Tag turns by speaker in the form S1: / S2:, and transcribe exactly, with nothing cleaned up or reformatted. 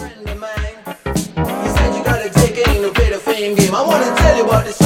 S1: friend of mine. He said you gotta take it in to play the fame game. I wanna tell you about this